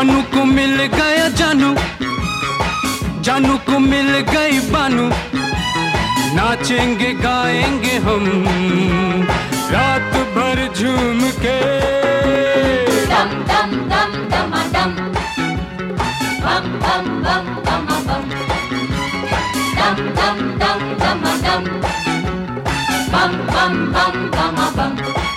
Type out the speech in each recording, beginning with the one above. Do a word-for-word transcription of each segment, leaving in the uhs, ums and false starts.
जानू को मिल गया जानू, जानू को मिल गई बानू, नाचेंगे गाएंगे हम रात भर झूम के। दम दम दम दम दम, बम बम बम बम बम, दम दम दम दम दम, बम बम बम बम बम।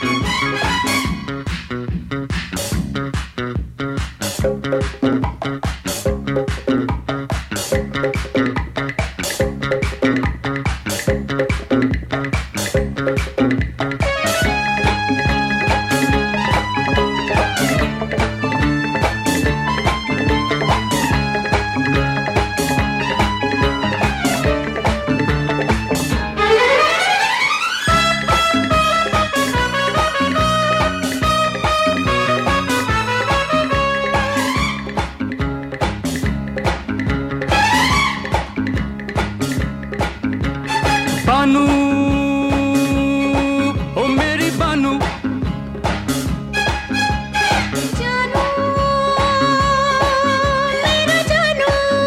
बानू ओ मेरी बानू, जानू मेरा जानू,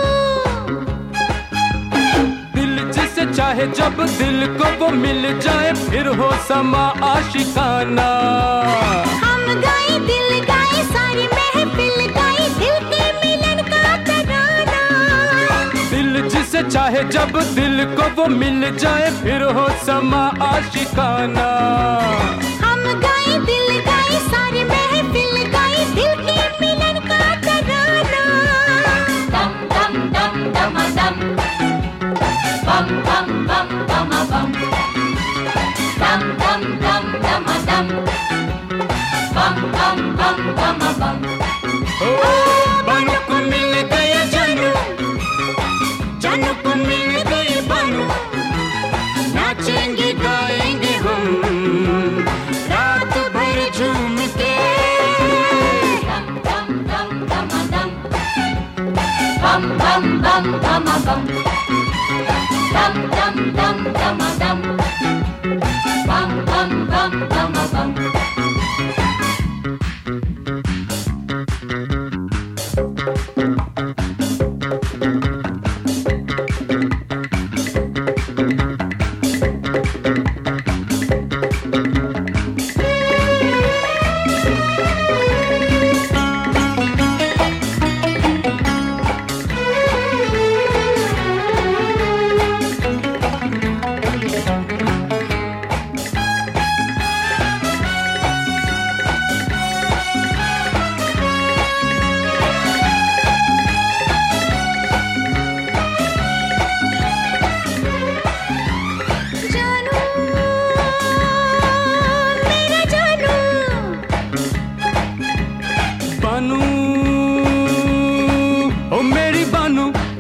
दिल जिसे चाहे जब दिल को वो मिल जाए, फिर हो समा आशिकाना। हम गाए दिल गाए सारी महफिल गाए, दिल के मिलन का तराना। दिल जिसे चाहे जब दिल को वो मिल जाए, फिर हो समा आशिकाना। हम गाए दिल गाए सारी महफिल गाए, दिल के मिलन का तराना। दम दम दम दम दम, बम बम बम बम बम, दम दम दम दम दम, बम बम बम बम बम। ओ बानू को मिल गया जानू, जानू को मिल गई बानू, नाचेंगे गाएंगे हम रात भर झूम के। दम दम दम दम दम, बम बम बम बम बम, दम दम दम दम दम, बम बम बम बम बम। बानू ओ मेरी बानू,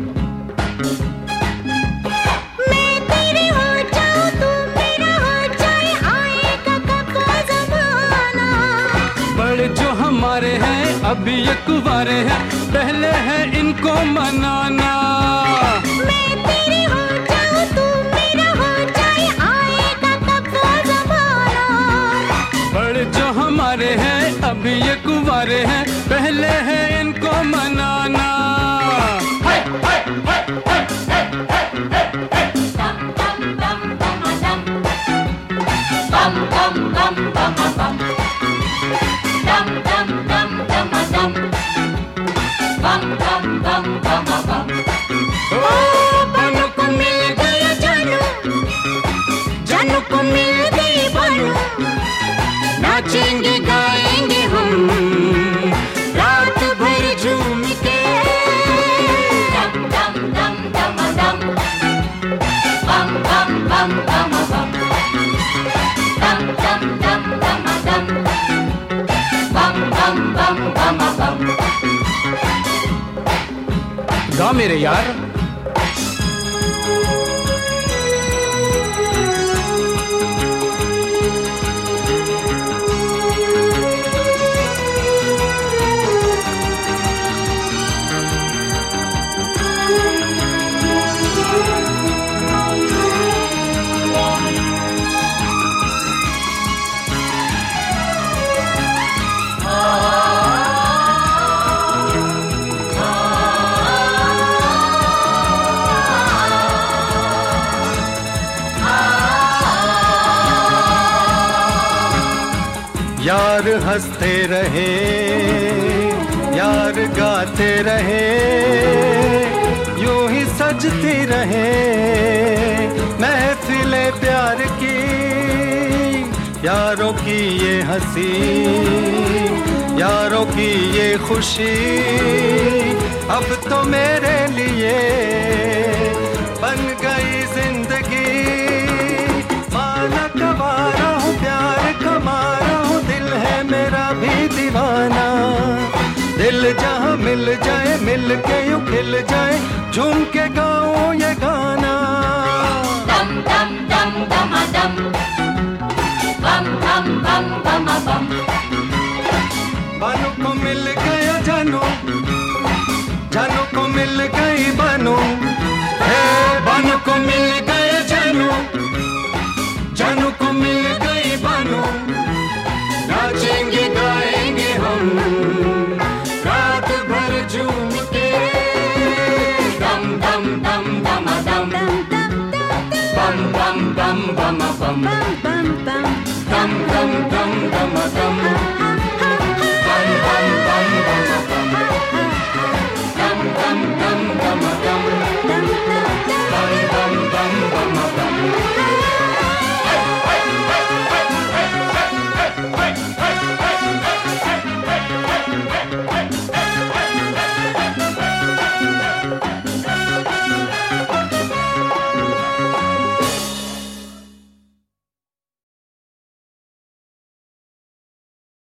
मैं तेरी हो जाऊं तू मेरा हो जाए, आएगा कब वो ज़माना। बड़े जो हमारे हैं अभी ये कुंवारे हैं, पहले है इनको मनाना। मैं तेरी हो जाऊं तू मेरा हो जाए, आएगा कब वो ज़माना। बड़े जो हमारे हैं अभी ये कुंवारे हैं, पहले है इनको मनाना। दम दम दम दम दम, बम बम बम बम बम, दम दम दम दम दम, बम बम बम बम बम। ओ बानू को मिल गया जानू, जानू को मिल गई बानू, नाचेंगे गाएंगे हम रात भर झूम के। दम दम दम दम दम, बम बम बम बम बम, दम दम दम दम दम, बम बम बम बम बम। गा मेरे यार। यार हंसते रहे, यार गाते रहे, यूं ही सजती रहे महफिले प्यार की। यारों की ये हंसी, यारों की ये खुशी, अब तो मेरे लिए बन गई जिंदगी। माना कवारा हूँ, प्यार कमारा हूँ, दिल है मेरा भी दीवाना। दिल जहाँ मिल जाए, मिल के यूं खिल जाए, झूम के गाऊं ये गाना। दम दम दम दमा दम, बम बम बम बमा बम। बानू को मिल गया जानू, जानू को मिल गई बानू, हे बानू को मिल गए जानू, जानू को मिल गई बानू। नाचेंगे गाएंगे हम रात भर झूम के। दम दम दम दमा दम, बम बम बम बम बम।